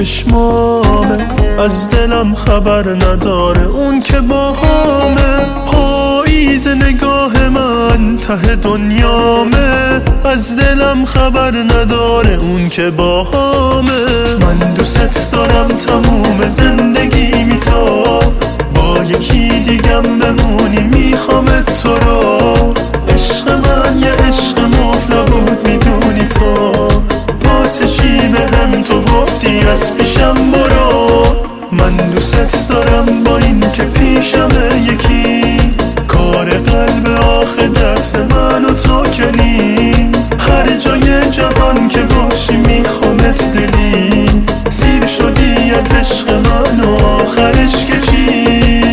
چشمامه، از دلم خبر نداره اون که باهامه. پاییز نگاه من ته دنیامه، از دلم خبر نداره اون که باهامه. من دوست دارم تموم زندگیمی تو با یکی دیگم بمونی، میخوامت تو رو. عشق من یه عشق مفلا بود میدونی تو، واسه چی به هم تو گفتی از پیشم برو. من دوست دارم با این که پیشمه یکی، کار قلب آخه دست من و تو کنی. هر جای جهان که باشی میخوامت دلی، سیر شدی از عشق من و آخرش که چی؟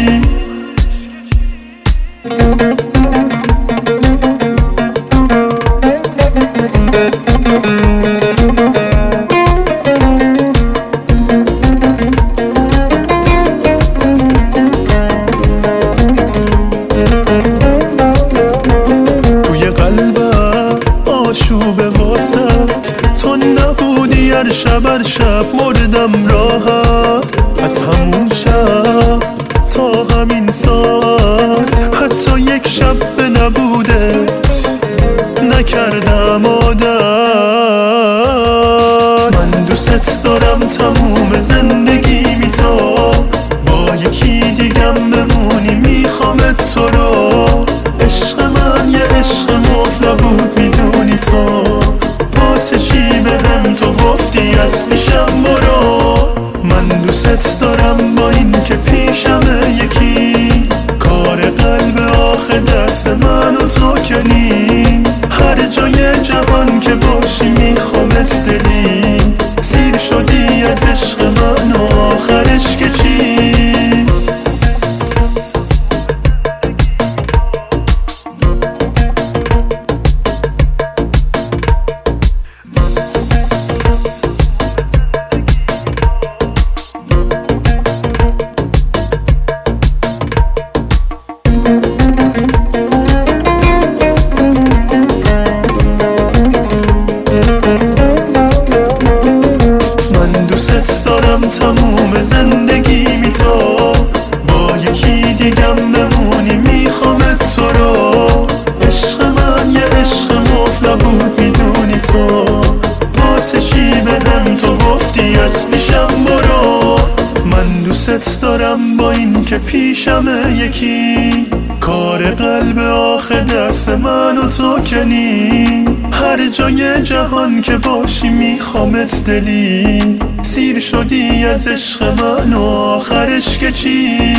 توی قلبم آشوب واسط تو نبودی، هر شب مردم راحت. از همون شب تا همین ساعت حتی یک شب به نبودت نکردم عادت. من دوست دارم تموم زندگیمی تو با یکی دیگم بمونی، میخوامت تو رو. عشق من یه عشق مفلا بود میدونی تو، واسه چی به هم تو گفتی از پیشم برو. من دوست دارم با این که پیشمه یکی، کار قلب آخه دست من و تو کنی. هر جای جهان که باشی میخوامت دلی، سیر شدی از عشق من و آخرش که چی؟ تموم زندگیمی تو با یکی دیگم بمونی، میخوامت تو رو. عشق من یه عشق مفلا بود میدونی تو، واسه چی به هم تو گفتی از پیشم برو. من دوست دارم با این که پیشمه یکی، کار قلب آخه دست من و تو کنی. هر جای جهان که باشی میخوامت دلی، سیر شدی از عشق من و آخرش که چی؟